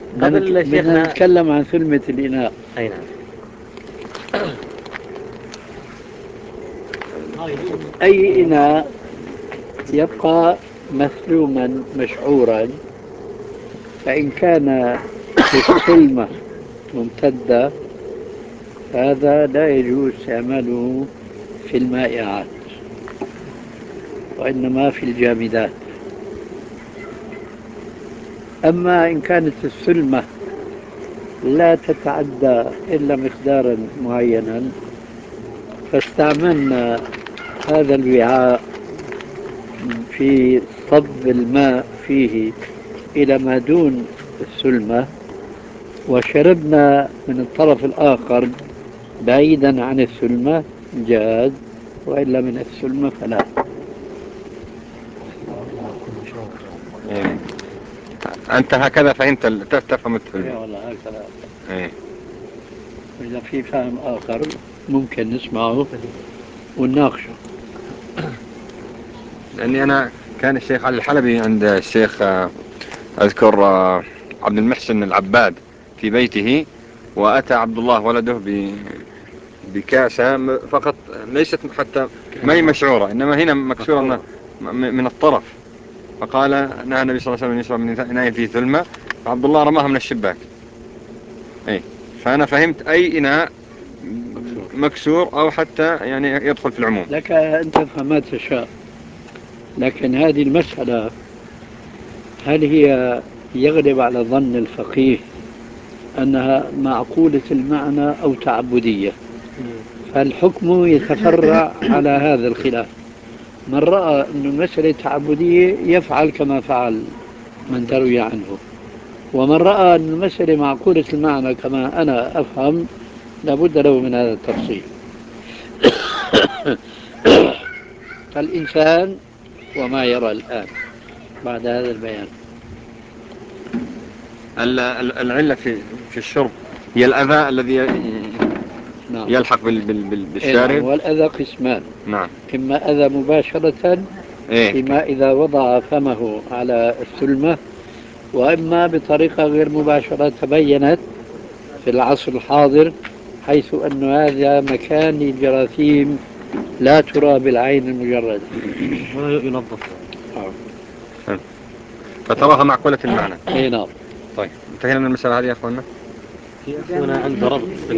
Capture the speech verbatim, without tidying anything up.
قبل بدنا شيخنا. نتكلم عن ثلمة الإناء. أي نعم. أي إناء يبقى مثلوما مشعورا، فإن كان في الثلمة ممتدة هذا لا يجوز استعماله في المائعات، وإنما في الجامدات. أما إن كانت السلمة لا تتعدى إلا مقدارا معينا، فاستعملنا هذا الوعاء في صب الماء فيه إلى ما دون السلمة، وشربنا من الطرف الآخر بعيدا عن السلمة، جاز، وإلا من السلمة فلا. إيه. أنت هكذا فهمت ال- تفهم إيه التلميذ. والله هكذا. إيه. إذا في فهم آخر ممكن نسمعه ونناقشه. لأني أنا كان الشيخ علي الحلبي عند الشيخ آه، أذكر آه، عبد المحسن العباد في بيته، وأتى عبد الله ولده ب بكاسة م- فقط، ليست حتى ما هي مشعورة، إنما هنا مكسورة من, م- من الطرف. فقال نهى النبي صلى الله عليه وسلم يشرب من إناء فيه ثلمة، فعبد الله رماها من الشباك. إيه. فأنا فهمت أي إناء مكسور أو حتى يعني يدخل في العموم. لك أن تفهم ما تشاء، لكن هذه المسألة هل هي يغلب على ظن الفقيه أنها معقولة المعنى أو تعبدية؟ فالحكم يتفرع على هذا الخلاف. من رأى أن المسألة تعبدية يفعل كما فعل من تروي عنه، ومن رأى أن المسألة معقولة المعنى كما أنا أفهم لابد له من هذا التفصيل. فالإنسان وما يرى الآن بعد هذا البيان. ال- ال- العلة في في الشرب هي الأذى الذي ي- نعم. يلحق بال- بال- بال- إيه نعم. بالشارب. والأذى قسمان: نعم. إما أذى مباشرة إيه. فيما إذا وضع فمه على السلمة، وإما بطريقة غير مباشرة تبينت في العصر الحاضر، حيث أن هذا مكان للجراثيم لا ترى بالعين المجردة. ولا ينظف. آه. فتراها معقولة المعنى. أي نعم. طيب انتهينا من المسألة هذه يا أخوانا. في أخونا عنده ربط في